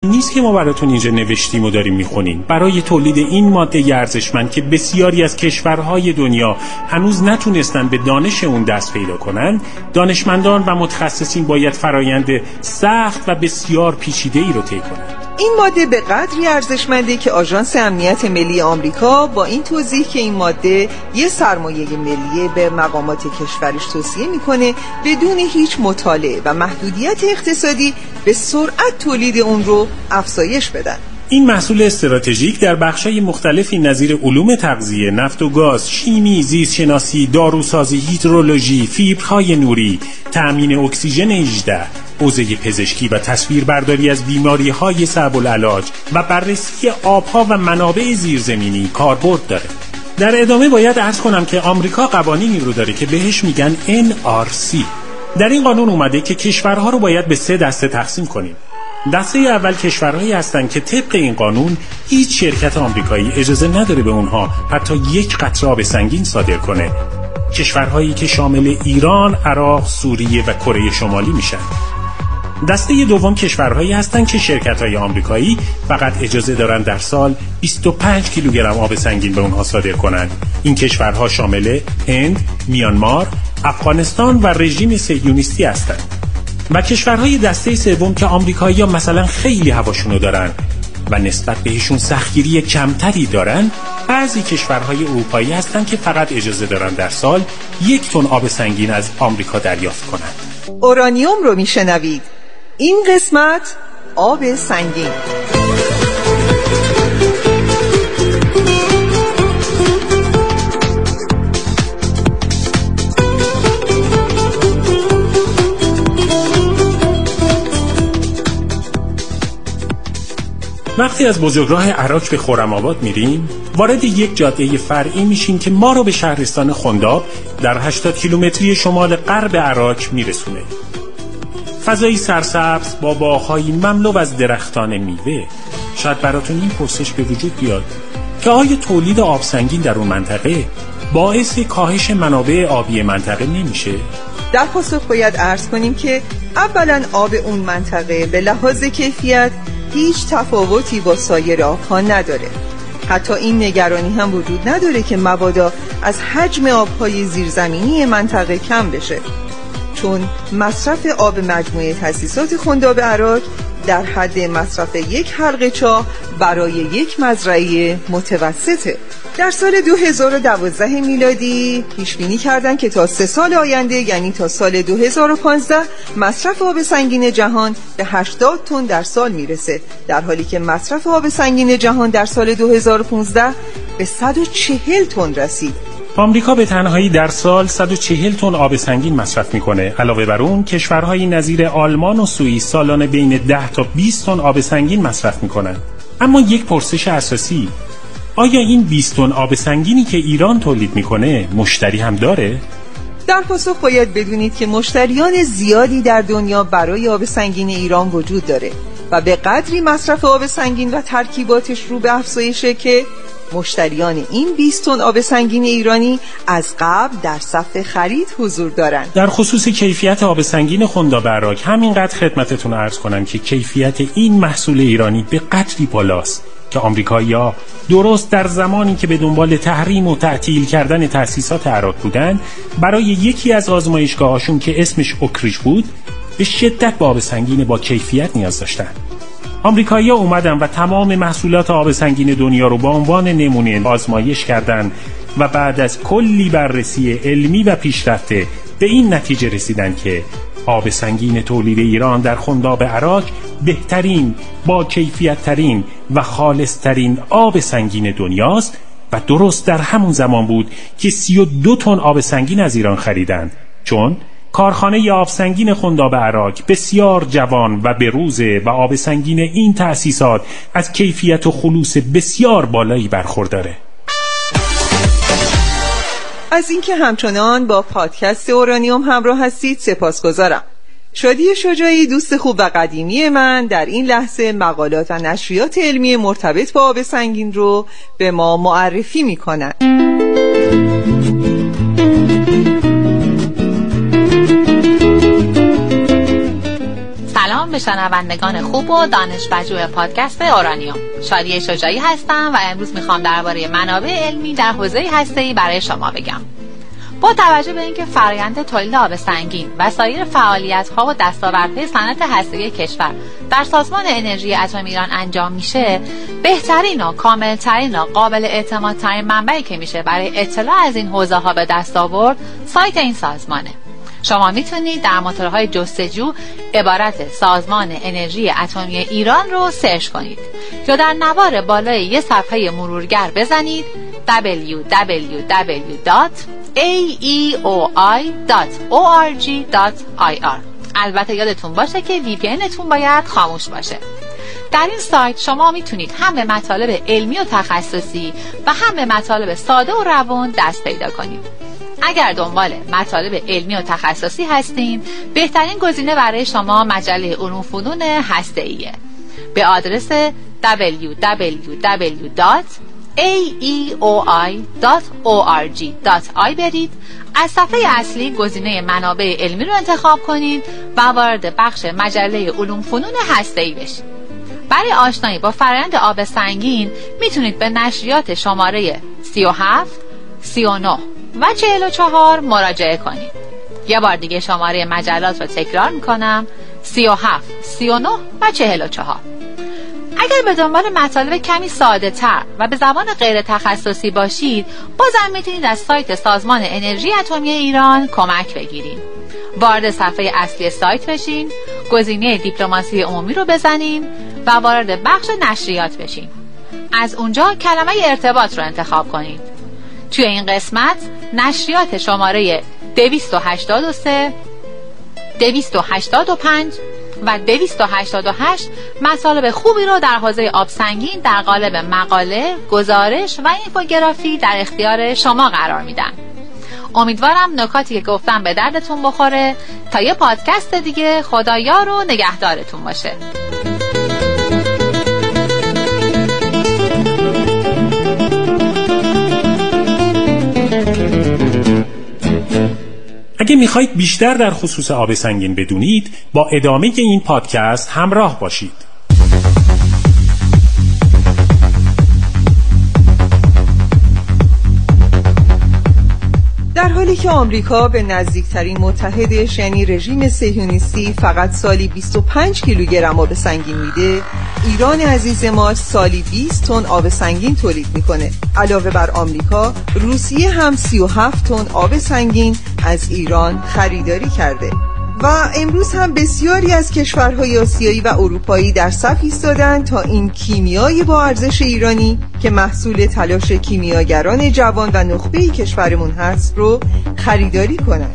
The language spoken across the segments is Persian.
نیست که ما براتون اینجا نوشتیم و داریم میخونیم. برای تولید این ماده ارزشمند که بسیاری از کشورهای دنیا هنوز نتونستن به دانش اون دست پیدا کنن، دانشمندان و متخصصین باید فرایند سخت و بسیار پیچیده‌ای رو طی کنند. این ماده به قدری ارزشمنده که آژانس امنیت ملی آمریکا با این توضیح که این ماده یه سرمایه ملی به مقامات کشورش توصیه میکنه بدون هیچ مطالعه و محدودیت اقتصادی به سرعت تولید اون رو افزایش بدن. این محصول استراتژیک در بخش‌های مختلفی نظیر علوم تغذیه، نفت و گاز، شیمی، زیست شناسی، داروسازی، هیدرولوژی، فیبرهای نوری، تأمین اکسیژن 18، حوزه پزشکی و تصویربرداری از بیماری‌های صعب العلاج و بررسی آب‌ها و منابع زیرزمینی کاربرد داره. در ادامه باید عرض کنم که آمریکا قوانینی رو داره که بهش میگن NRC. در این قانون اومده که کشورها رو باید به 3 دسته تقسیم کنیم. دسته اول کشورهایی هستند که طبق این قانون هیچ شرکت آمریکایی اجازه نداره به اونها حتی یک قطره آب سنگین صادر کنه. کشورهایی که شامل ایران، عراق، سوریه و کره شمالی میشن. دسته دوم کشورهایی هستند که شرکت‌های آمریکایی فقط اجازه دارن در سال 25 کیلوگرم آب سنگین به اونها صادر کنند. این کشورها شامل هند، میانمار، افغانستان و رژیم صهیونیستی هستند. و کشورهای دسته سوم که آمریکایی‌ها مثلا خیلی هواشونو دارن و نسبت بهشون سختگیری کمتری دارن، بعضی کشورهای اروپایی هستن که فقط اجازه دارن در سال 1 تن آب سنگین از آمریکا دریافت کنند. اورانیوم رو میشنوید. این قسمت آب سنگین. وقتی از بزرگراه عراق به خرم‌آباد میریم، وارد یک جاده فرعی میشیم که ما رو به شهرستان خنداب در 80 کیلومتری شمال غرب عراق میرسونه. فضایی سرسبز با باغ‌هایی مملو از درختان میوه. شاید براتون این پرسش به وجود بیاد که آیا تولید آب سنگین در اون منطقه باعث کاهش منابع آبی منطقه نمیشه؟ در پاسخ باید عرض کنیم که اولا آب اون منطقه به لحاظ کیفیت هیچ تفاوتی با سایر آبها نداره. حتی این نگرانی هم وجود نداره که مبادا از حجم آبهای زیرزمینی منطقه کم بشه، چون مصرف آب مجموعه تأسیسات خنداب عراق در حد مصرف یک حلقه چاه برای یک مزرعه متوسطه. در سال 2012 میلادی پیش بینی کردن که تا 3 سال آینده، یعنی تا سال 2015، مصرف آب سنگین جهان به 80 تن در سال میرسه، در حالی که مصرف آب سنگین جهان در سال 2015 به 140 تن رسید. آمریکا به تنهایی در سال 140 تن آب سنگین مصرف میکنه. علاوه بر اون کشورهای نظیر آلمان و سوئیس سالانه بین 10 تا 20 تن آب سنگین مصرف میکنن. اما یک پرسش اساسی: آیا این 20 تن آب سنگینی که ایران تولید میکنه مشتری هم داره؟ در پاسخ باید بدونید که مشتریان زیادی در دنیا برای آب سنگین ایران وجود داره و به قدری مصرف آب سنگین و ترکیباتش رو به افزایشه که مشتریان این 20 تن آب سنگین ایرانی از قبل در صف خرید حضور دارند. در خصوص کیفیت آب سنگین خنداب عراق همینقدر خدمتتون عرض کنم که کیفیت این محصول ایرانی به قدری بالاست که آمریکایی‌ها درست در زمانی که به دنبال تحریم و تعطیل کردن تأسیسات عراق بودن، برای یکی از آزمایشگاهاشون که اسمش اوکریش بود به شدت به آب سنگین با کیفیت نیاز داشتن. آمریکایی‌ها اومدن و تمام محصولات آب سنگین دنیا رو با عنوان نمونه آزمایش کردن و بعد از کلی بررسی علمی و پیشرفته به این نتیجه رسیدن که آب سنگین تولید ایران در خنداب عراق بهترین، با کیفیت ترین و خالص ترین آب سنگین دنیاست و درست در همون زمان بود که 32 تن آب سنگین از ایران خریدند، چون کارخانه آب سنگین خنداب عراق بسیار جوان و بروزه و آب سنگین این تأسیسات از کیفیت و خلوص بسیار بالایی برخورداره. از اینکه همچنان با پادکست اورانیوم همراه هستید سپاسگزارم. شادی شجاعی، دوست خوب و قدیمی من، در این لحظه مقالات و نشریات علمی مرتبط با آب سنگین رو به ما معرفی می‌کنند. سلام به شنوندگان خوب و دانش‌پژوه پادکست اورانیوم. شادی شجاعی هستم و امروز میخوام درباره منابع علمی در حوزه هسته‌ای برای شما بگم. با توجه به اینکه فرآیند تولید آب سنگین و سایر فعالیت‌ها و دستاوردهای صنعت هسته‌ای کشور در سازمان انرژی اتمی ایران انجام میشه، بهترین و کاملترین و قابل اعتمادترین منبعی که میشه برای اطلاع از این حوزه‌ها به دست آورد سایت این سازمانه. شما میتونید در موتورهای جستجو عبارت سازمان انرژی اتمی ایران رو سرچ کنید یا در نوار بالای یه صفحه مرورگر بزنید www.aeoi.org.ir. البته یادتون باشه که VPNتون باید خاموش باشه. در این سایت شما میتونید هم به مطالب علمی و تخصصی و هم به مطالب ساده و روان دست پیدا کنید. اگر دنبال مطالب علمی و تخصصی هستین، بهترین گزینه برای شما مجله علوم فنون هسته‌ایه. به آدرس www.aeoi.org.ir برید، از صفحه اصلی گزینه منابع علمی رو انتخاب کنید و وارد بخش مجله علوم فنون هسته‌ای بشید. برای آشنایی با فرآیند آب سنگین میتونید به نشریات شماره 37, 39 و 44 مراجعه کنید. یه بار دیگه شماره مجلات رو تکرار میکنم: 37, 39 و 44. اگر به دنبال مطالب کمی ساده تر و به زبان غیر تخصصی باشید، بازم میتونید از سایت سازمان انرژی اتمی ایران کمک بگیرید. وارد صفحه اصلی سایت بشین، گزینه دیپلماسی عمومی رو بزنین و وارد بخش نشریات بشین. از اونجا کلمه ارتباط رو انتخاب کنید. توی این قسمت نشریات شماره 283, 285 و 288 مطالب خوبی رو در حوزه آب سنگین در قالب مقاله، گزارش و اینفوگرافی در اختیار شما قرار میدن. امیدوارم نکاتی که گفتم به دردتون بخوره. تا یه پادکست دیگه، خدایار و نگهدارتون باشه. اگه میخواید بیشتر در خصوص آب سنگین بدونید، با ادامه این پادکست همراه باشید. در حالی که آمریکا به نزدیکترین متحدش یعنی رژیم صهیونیستی فقط سالی 25 کیلوگرم آب سنگین میده، ایران عزیز ما سالی 20 تن آب سنگین تولید میکنه. علاوه بر آمریکا، روسیه هم 37 تن آب سنگین از ایران خریداری کرده. و امروز هم بسیاری از کشورهای آسیایی و اروپایی در صف ایستادن تا این کیمیای با ارزش ایرانی که محصول تلاش کیمیاگران جوان و نخبه‌ای کشورمون هست رو خریداری کنن.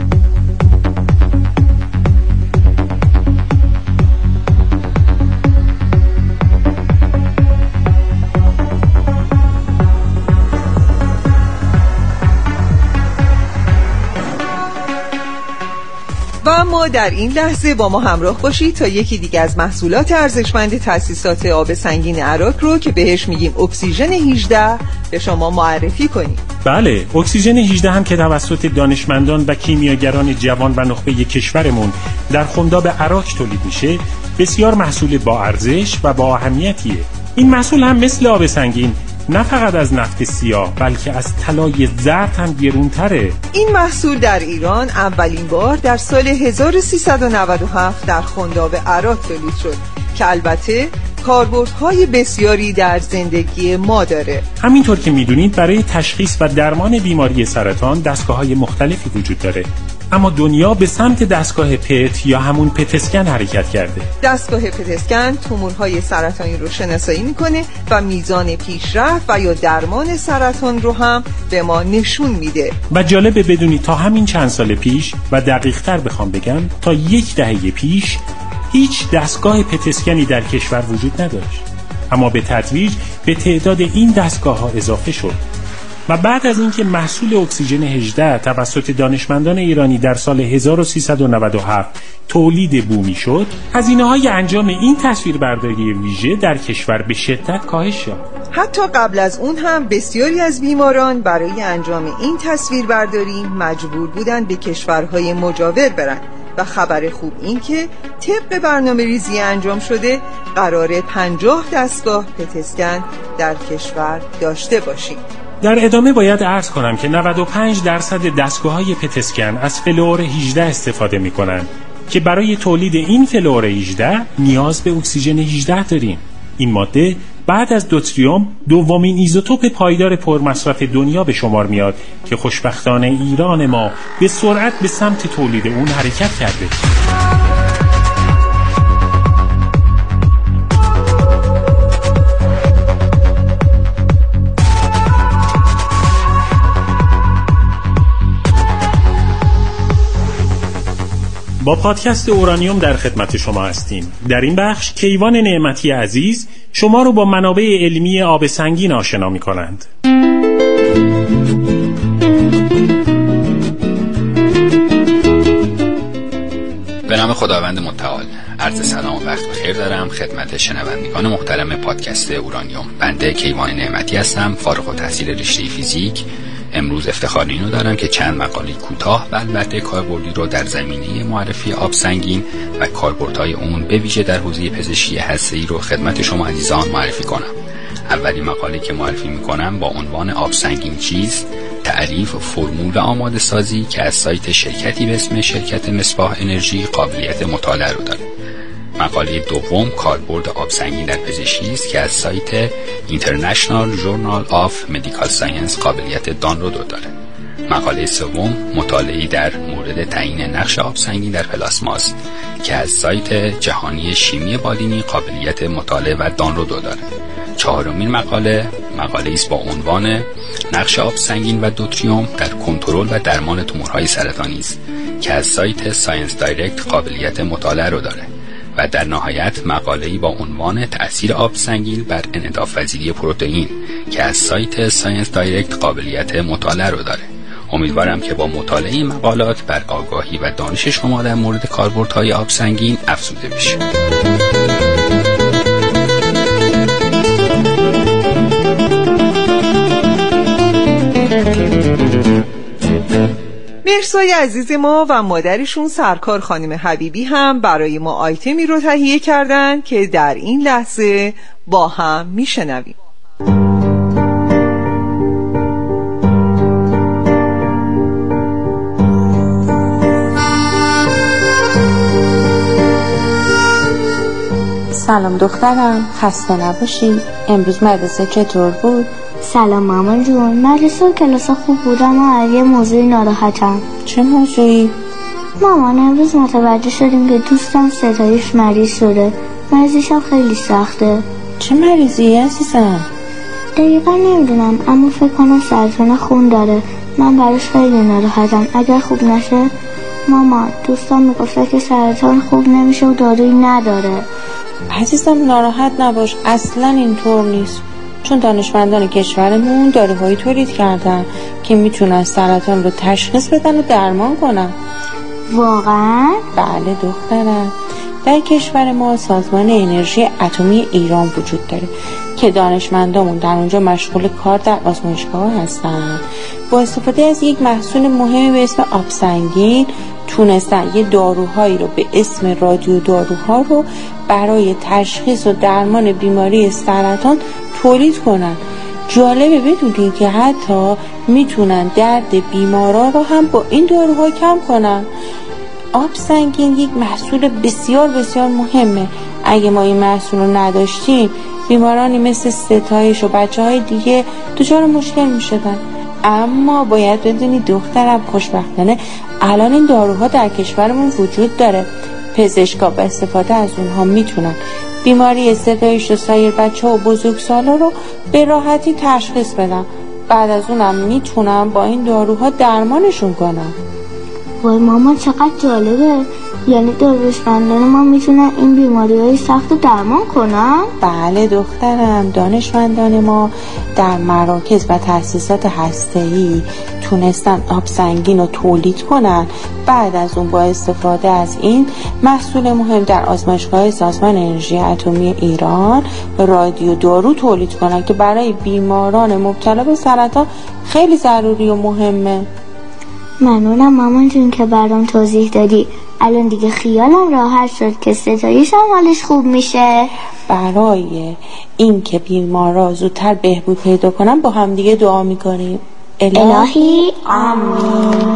و اما در این لحظه با ما همراه باشید تا یکی دیگه از محصولات ارزشمند تأسیسات آب سنگین عراق رو که بهش میگیم اکسیژن 18 به شما معرفی کنیم. بله، اکسیژن 18 هم که توسط دانشمندان و کیمیاگران جوان و نخبه کشورمون در خمداب عراق تولید میشه، بسیار محصول با ارزش و با اهمیتیه. این محصول هم مثل آب سنگین نه فقط از نفت سیاه بلکه از طلای زرد هم گرونتره. این محصول در ایران اولین بار در سال 1397 در خمداب عراق تولید شد که البته کاربردهای بسیاری در زندگی ما داره. همینطور که میدونید برای تشخیص و درمان بیماری سرطان دستگاه‌های مختلفی وجود داره، اما دنیا به سمت دستگاه پت یا همون پت اسکن حرکت کرده. دستگاه پت اسکن تومورهای سرطانی رو شناسایی میکنه و میزان پیشرفت و یا درمان سرطان رو هم به ما نشون میده. و جالبه بدونید تا همین چند سال پیش و دقیق‌تر بخوام بگم تا 10 دهه پیش هیچ دستگاه پت اسکنی در کشور وجود نداشت، اما به تدریج به تعداد این دستگاه‌ها اضافه شد. و بعد از اینکه محصول اکسیژن 18 توسط دانشمندان ایرانی در سال 1397 تولید بومی شد، هزینه‌های انجام این تصویربرداری ویژه در کشور به شدت کاهش یافت. حتی قبل از اون هم بسیاری از بیماران برای انجام این تصویربرداری مجبور بودند به کشورهای مجاور برند و خبر خوب این که طبق برنامه ریزی انجام شده قراره 50 دستگاه پت‌اسکن در کشور داشته باشیم. در ادامه باید عرض کنم که 95% دستگاه‌های پت‌اسکن از فلور 18 استفاده می‌کنند که برای تولید این فلور 18 نیاز به اکسیژن 18 داریم. این ماده بعد از دوتریوم دومین ایزوتوپ پایدار پرمصرف دنیا به شمار میاد که خوشبختانه ایران ما به سرعت به سمت تولید اون حرکت کرده. با پادکست اورانیوم در خدمت شما هستیم. در این بخش کیوان نعمتی عزیز شما رو با منابع علمی آب سنگین آشنا می‌کنند. به نام خداوند متعال عرض سلام و وقت بخیر دارم خدمت شنوندگان محترم پادکست اورانیوم. بنده کیوان نعمتی هستم، فارغ التحصیل رشته فیزیک. امروز افتخار اینو دارم که چند مقاله کوتاه و البته کاربردی رو در زمینه معرفی آب سنگین و کاربردهای اون به ویژه در حوزه پزشکی هسته‌ای رو خدمت شما عزیزان معرفی کنم. اولین مقاله که معرفی میکنم با عنوان آب سنگین چیست؟ تعریف، فرمول و آماده سازی که از سایت شرکتی به اسم شرکت مصباح انرژی قابلیت مطالعه رو داره. مقاله دوم کاربرد آب سنگین در پزشکی است که از سایت International Journal of Medical Science قابلیت دانلود رو داره. مقاله سوم مطالعه‌ای در مورد تعیین نقش آب سنگین در پلاسما است که از سایت جهانی شیمی بالینی قابلیت مطالعه و دانلود رو داره. چهارمین مقاله است با عنوان نقش آب سنگین و دوتریوم در کنترل و درمان تومورهای سرطانی است که از سایت ساینس دایرکت قابلیت مطالعه رو داره. و در نهایت مقاله‌ای با عنوان تأثیر آب سنگین بر انعطاف‌پذیری پروتئین که از سایت ساینس دایرکت قابلیت مطالعه رو داره. امیدوارم که با مطالعه این مقالات بر آگاهی و دانش شما در مورد کاربردهای آب سنگین افزوده بشه. مرسای عزیز ما و مادرشون سرکار خانم حبیبی هم برای ما آیتمی رو تهیه کردن که در این لحظه با هم میشنویم. سلام دخترم، خسته نباشی. امروز مدرسه چطور بود؟ سلام مامان جون، مدرسه و کلاس خوب بود اما یه موضوعی ناراحتم. چه موضوعی؟ مامان امروز متوجه شدیم که دوستم ستایش مریض شده. مریضیش هم خیلی سخته. چه مریضی عزیزم؟ دقیقا نمیدونم اما فکر کنم سرطان خون داره. من براش خیلی ناراحتم. اگر خوب نشه مامان دوستم میگفته که سرطان خوب نمیشه و دارویی نداره. عزیزم ناراحت نباش، اصلا اینطور نیست. چون دانشمندان کشورمون داروهایی تولید کردن که میتونن سرطان رو تشخیص بدن و درمان کنن. واقعا؟ بله دخترم. در کشور ما سازمان انرژی اتمی ایران وجود داره که دانشمندامون در اونجا مشغول کار در آزمایشگاه هستن. با استفاده از یک محصول مهمی به اسم آب سنگین تونستن یه داروهایی رو به اسم رادیو داروها رو برای تشخیص و درمان بیماری سرطان تولید کنن. جالبه بدونین که حتی میتونن درد بیمارا رو هم با این داروها کم کنن. آب سنگین یک محصول بسیار بسیار مهمه. اگه ما این محصول رو نداشتیم بیمارانی مثل ستایش و بچه‌های دیگه دچار مشکل میشدن. اما باید بدونی دخترم خوشبختانه الان این داروها در کشورمون وجود داره. پزشکا با استفاده از اونها میتونن بیماری ستایش و سایر بچه‌ها و بزرگسالا رو به راحتی تشخیص بدن. بعد از اونم میتونن با این داروها درمانشون کنن. وای مامان چقدر جالبه. یعنی دانشمندان ما میتونن این بیماری‌های سخت رو درمان کنن؟ بله دخترم، دانشمندان ما در مراکز و تأسیسات هسته‌ای تونستن آب سنگین رو تولید کنن. بعد از اون با استفاده از این محصول مهم در آزمایشگاه سازمان انرژی اتمی ایران رادیو دارو تولید کنن که برای بیماران مبتلا به سرطان خیلی ضروری و مهمه. ممنونم مامان جون که برام توضیح دادی. الان دیگه خیالم راحت شد که ستایش هم حالش خوب میشه. برای این که بیمارا زودتر بهبود پیدا کنن با هم دیگه دعا میکنیم. الهی آمین.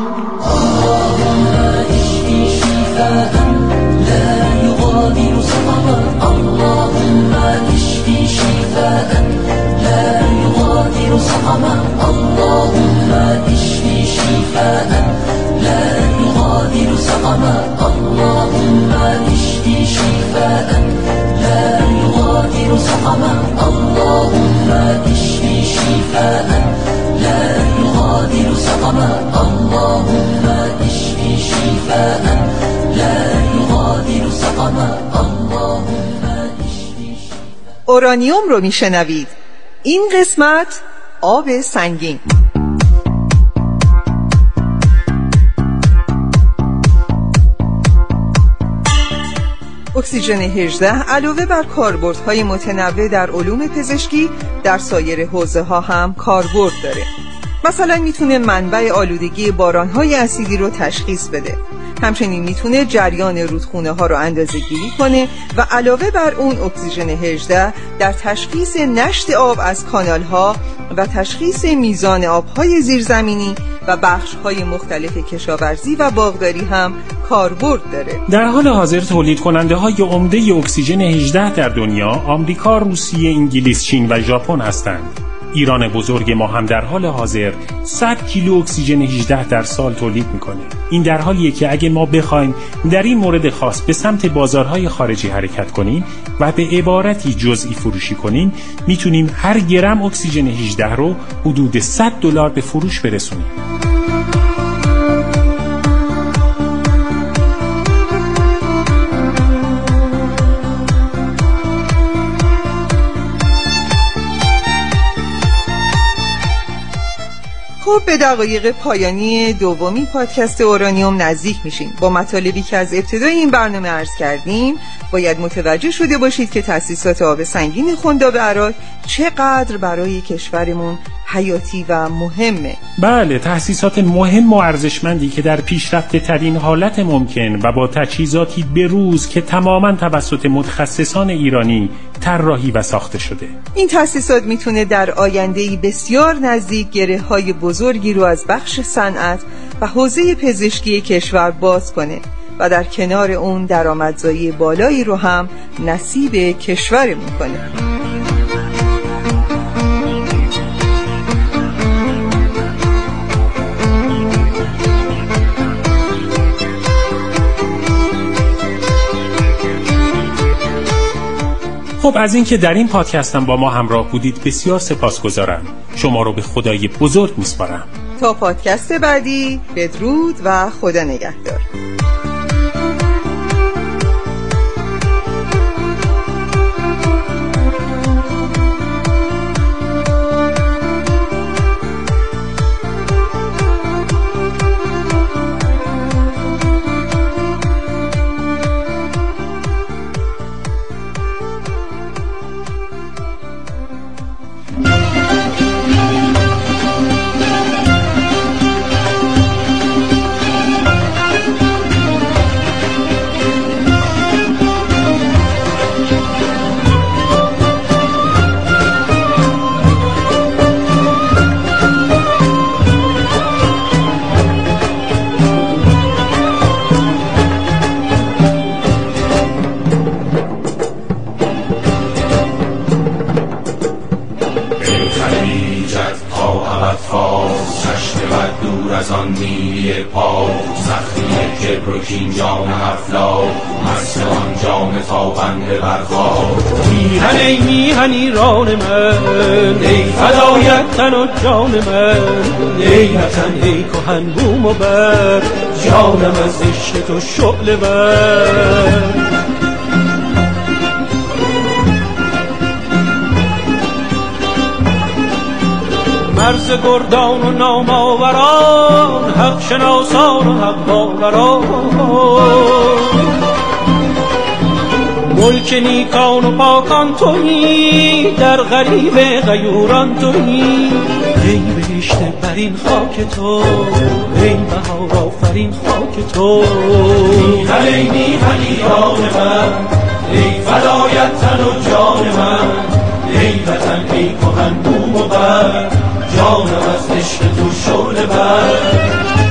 اورانیوم رو میشنوید. این قسمت آب سنگین. اکسیژن 18 علاوه بر کاربردهای متنوع در علوم پزشکی در سایر حوزه‌ها هم کاربرد داره. مثلا میتونه منبع آلودگی بارانهای اسیدی رو تشخیص بده. همچنین میتونه جریان رودخونه ها رو اندازه گیری کنه و علاوه بر اون اکسیژن 18 در تشخیص نشت آب از کانال ها و تشخیص میزان آبهای زیرزمینی و بخش‌های مختلف کشاورزی و باغداری هم کاربرد داره. در حال حاضر تولید کننده‌های عمده اکسیژن 18 در دنیا آمریکا، روسیه، انگلیس، چین و ژاپن هستند. ایران بزرگ ما هم در حال حاضر 100 کیلو اکسیژن 18 در سال تولید میکنه. این در حالیه که اگه ما بخوایم در این مورد خاص به سمت بازارهای خارجی حرکت کنیم و به عبارتی جزئی فروشی کنیم، میتونیم هر گرم اکسیژن 18 رو حدود $100 به فروش برسونیم. خب به دقایق پایانی دومی پادکست اورانیوم نزدیک میشیم. با مطالبی که از ابتدای این برنامه عرض کردیم باید متوجه شده باشید که تأسیسات آب سنگین خنداب عراق چقدر برای کشورمون حیاتی و مهمه. بله، تأسیسات مهم و ارزشمندی که در پیشرفته ترین حالت ممکن و با تجهیزاتی بروز که تماماً توسط متخصصان ایرانی طراحی و ساخته شده. این تأسیسات میتونه در آینده‌ای بسیار نزدیک گره‌های بزرگی رو از بخش صنعت و حوزه پزشکی کشور باز کنه و در کنار اون درآمدزایی بالایی رو هم نصیب کشورمون کنه. خب از اینکه در این پادکستم با ما همراه بودید بسیار سپاسگزارم. شما رو به خدای بزرگ میسپارم. تا پادکست بعدی، بدرود و خدا نگهدار. جام افلاک مست آن جام تابنده برخواب. میهن ای میهن ایران من، ای فدایت تن و جان من، ای وطن ای کهن بوم و بر، جانم از عشق تو شعله بر. مرز گردان و نامآوران، حق شناسان و حق باوران، ملک نیکان و پاکان تویی، در غریب غیوران تویی. ای بهشت بر این خاک تو، ای بهار آفرین خاک تو. میهن ای میهن ایران من، ای فدایت تن و جان من، ای وطن ای کهن بوم و بر، جانم از عشق تو شعله بر.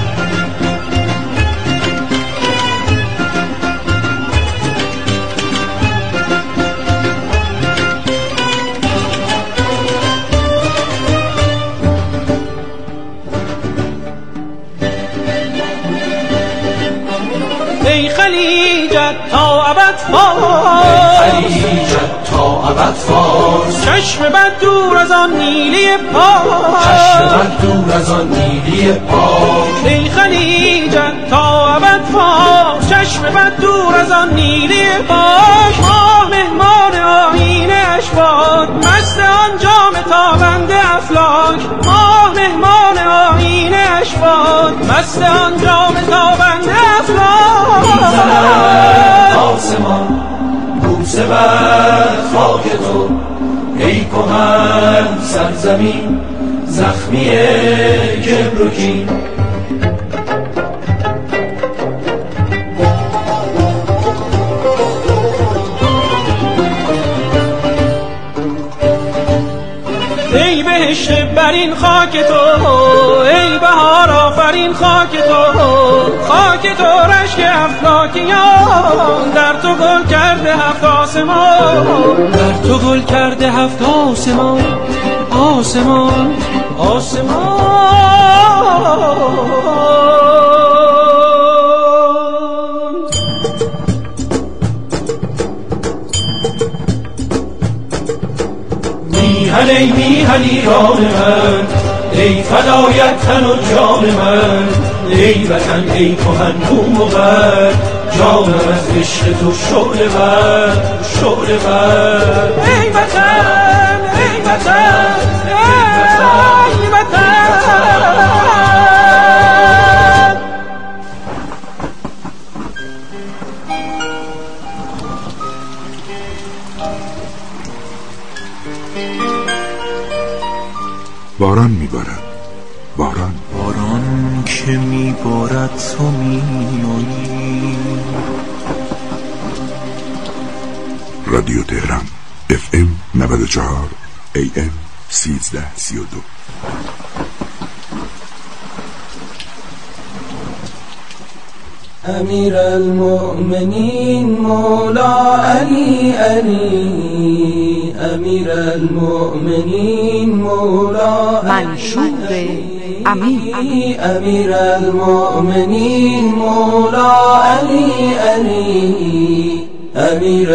ای خلیجت تا ابد فارس، خلیجت تا ابد فارس، چشم بد دور از آن نیلی پاک، چشم بد دور از آن نیلی پاک. ای خلیجت تا ابد فارس، چشم بد دور از آن نیلی پاک. ما مهمان آیین اشباط، مست آن جام تابنده افلاک. ما مهمان آیین اشباط، مست آن جام تابنده افلاک. میزند آسمان بوسه بر خاک تو، ای کهن سرزمین زخمی کبر و کین. ای بهشت بر این خاک تو، ای بهار آفرین خاک تو. خاک تو رشک افلاکیان، در تو گل کرده هفت آسمان، در تو گل کرده هفت آسمان. آسمان آسمان. میهن ای میهن ایران من، ای فدایت تن و جان من، ای وطن ای کهن بوم و بر، جانم از عشق تو شعله بر، شعله بر. ای وطن ای وطن ای وطن. باران میبارد، باران باران که میبارد تو میایی. رادیو تهران FM 94 AM 1332. امیر المؤمنین مولا علی علی، امیر المؤمنین مولا منشور امیر، امیر المؤمنین مولا علی علی، امیر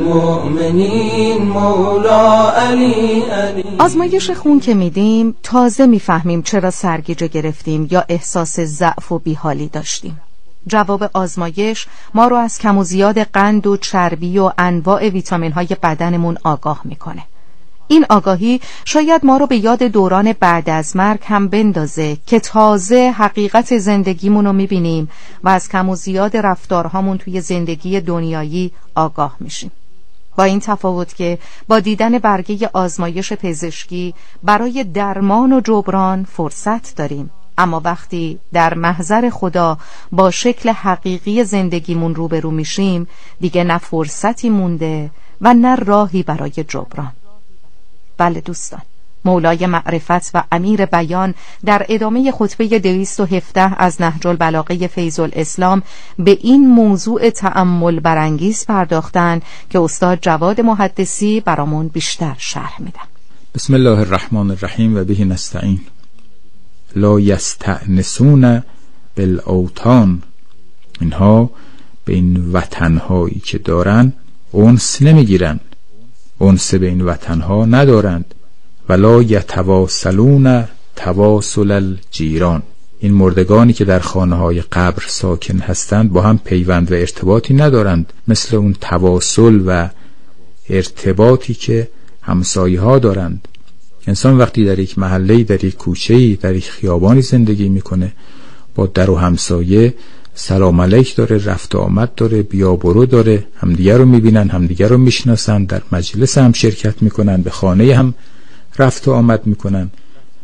المؤمنین مولا علی علی. آزمایش خون که میدیم تازه میفهمیم چرا سرگیجه گرفتیم یا احساس ضعف و بیحالی داشتیم. جواب آزمایش ما رو از کم و زیاد قند و چربی و انواع ویتامین های بدنمون آگاه میکنه. این آگاهی شاید ما رو به یاد دوران بعد از مرگ هم بندازه که تازه حقیقت زندگیمون رو میبینیم و از کم و زیاد رفتارهامون توی زندگی دنیایی آگاه میشیم. با این تفاوت که با دیدن برگه آزمایش پزشکی برای درمان و جبران فرصت داریم، اما وقتی در محضر خدا با شکل حقیقی زندگیمون روبرو میشیم دیگه نه فرصتی مونده و نه راهی برای جبران. بله دوستان، مولای معرفت و امیر بیان در ادامه خطبه 217 از نهج البلاغه فیض الاسلام به این موضوع تأمل برانگیز پرداختن که استاد جواد محدثی برامون بیشتر شرح میدن. بسم الله الرحمن الرحیم و به نستعین. لا یستأنسون بالاوطان، اینها به این وطنهایی که دارن انس نمیگیرن، انس به این وطنها ندارند. ولا یتواصلون تواصل الجیران، این مردگانی که در خانه‌های قبر ساکن هستند با هم پیوند و ارتباطی ندارند، مثل اون تواصل و ارتباطی که همسایه‌ها دارند. انسان وقتی در یک محله‌ای، در یک کوچه‌ای، در یک خیابانی زندگی میکنه، با در و همسایه سلام علیک داره، رفت و آمد داره، بیا برو داره، همدیگه رو میبینن، همدیگه رو میشناسن، در مجلس هم شرکت میکنن، به خانه هم رفت و آمد میکنن.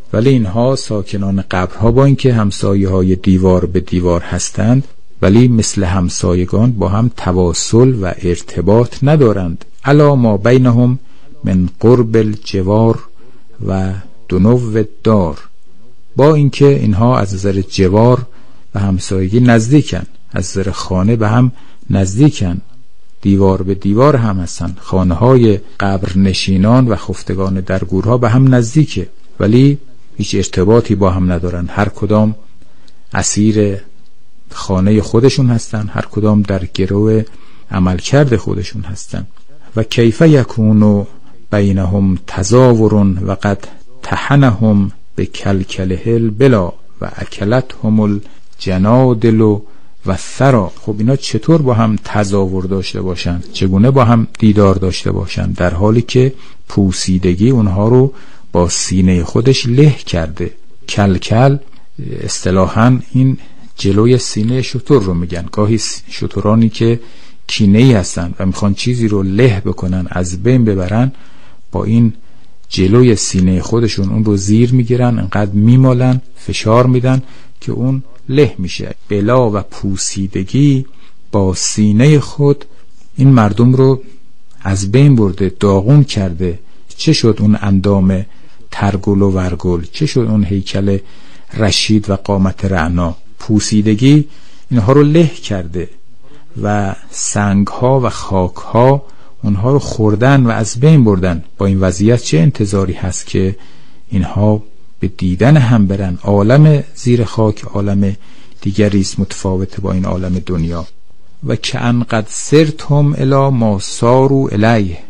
ولی اینها ساکنان قبرها با اینکه همسایه های دیوار به دیوار هستند، ولی مثل همسایگان با هم تواصل و ارتباط ندارند. الا ما بینهم من قرب الجوار و دنو الدار. با اینکه اینها از نظر جوار و همسایگی نزدیکن، از نظر خانه به هم نزدیکن، دیوار به دیوار هم هستن، خانه های قبر نشینان و خفتگان در گورها به هم نزدیکه، ولی هیچ ارتباطی با هم ندارن. هر کدام اسیر خانه خودشون هستن، هر کدام در گرو عملکرد خودشون هستن. و کیف یکون بینهم تزاور و قد تحنهم به کلکله بلا و اکلتهم الجنادل و ثرا. خب اینا چطور با هم تزاور داشته باشن، چگونه با هم دیدار داشته باشن، در حالی که پوسیدگی اونها رو با سینه خودش له کرده. کلکل اصطلاحاً این جلوی سینه شتر رو میگن. گاهی شترانی که کینه‌ای هستن و میخوان چیزی رو له بکنن، از بین ببرن، با این جلوی سینه خودشون اون رو زیر میگیرن، انقدر میمالن، فشار میدن که اون له میشه. بلا و پوسیدگی با سینه خود این مردم رو از بین برده، داغون کرده. چه شد اون اندام ترگل و ورگل، چه شد اون هیکل رشید و قامت رعنا؟ پوسیدگی اینها رو له کرده و سنگها و خاکها اونها رو خوردن و از بین بردن. با این وضعیت چه انتظاری هست که اینها به دیدن هم برن؟ عالم زیر خاک عالم دیگری است متفاوت با این عالم دنیا. و که انقد سرتم الی ما ساروا الیه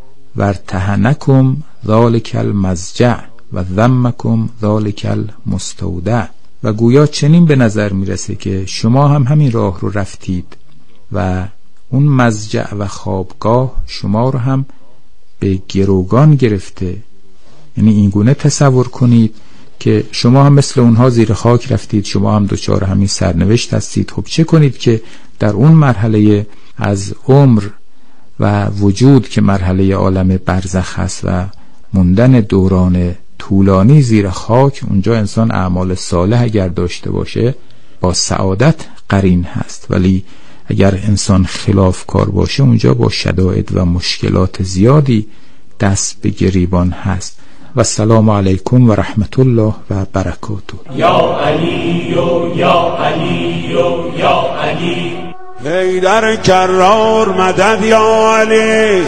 وارتهنکم ذالک المضجع و ذمکم ذالک المستودع. و گویا چنین به نظر میرسه که شما هم همین راه رو رفتید و اون مضجع و خوابگاه شما رو هم به گروگان گرفته. یعنی این گونه تصور کنید که شما هم مثل اونها زیر خاک رفتید، شما هم دچار همین سرنوشت هستید. خب چه کنید که در اون مرحله از عمر و وجود که مرحله عالم برزخ هست و موندن دوران طولانی زیر خاک، اونجا انسان اعمال صالح اگر داشته باشه با سعادت قرین هست، ولی اگر انسان خلاف کار باشه اونجا با شدائد و مشکلات زیادی دست به گریبان هست. و السلام علیکم و رحمت الله و برکاته. یا علی و یا علی و یا علی، حیدر کرار مدد یا علی.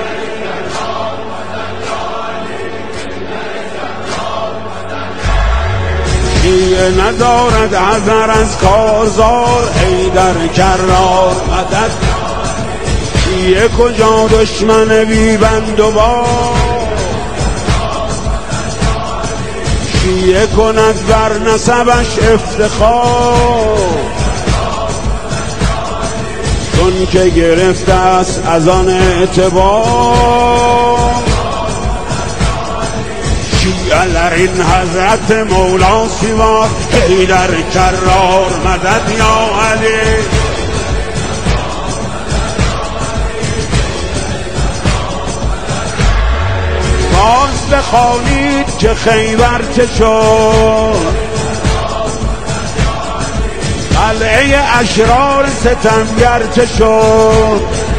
شیعه ندارد حذر از کارزار، حیدر کرار مدد. شیعه کجا دشمن بی بند و بار، شیعه کند بر نسبش افتخار. چون که گرفته است از آن اعتبار، شیعه لرین حضرت مولا سوار. حیدر کرار مدد یا علی. باز بخوانید که خیبر چه شد، قلعه اشرار ستمگر چه شد،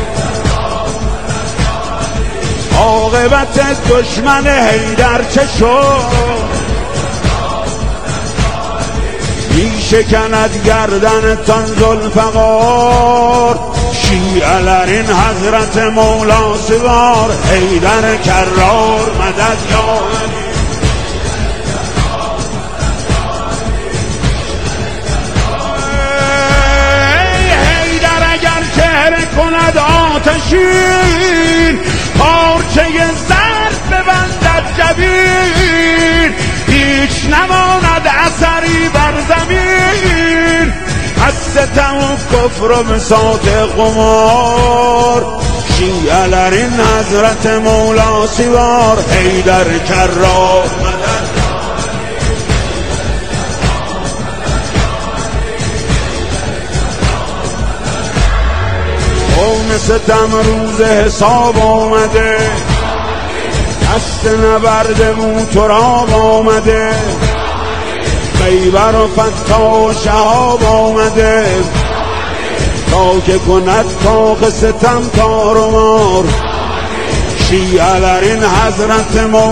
عاقبت دشمن حیدر چه شد. می شکند گردنتان ذوالفقار، شیعه لرین حضرت مولا سوار. حیدر کرار مدد یا علی. حیدر اگر چهره کند آتشین، پارچه زرد ببندد جبین، هیچ نماند اثری بر زمین. از ستم و کفر و بساط قمار، شیعه لرین حضرت مولا سوار. حیدر کرار مدد. قوم ستم روز حساب آمده، دست نبرد موتراب آمده، خیبر و فتح و شهاب آمده، تا که کند کاخ ستم تار و مار، شیعه در این حضرت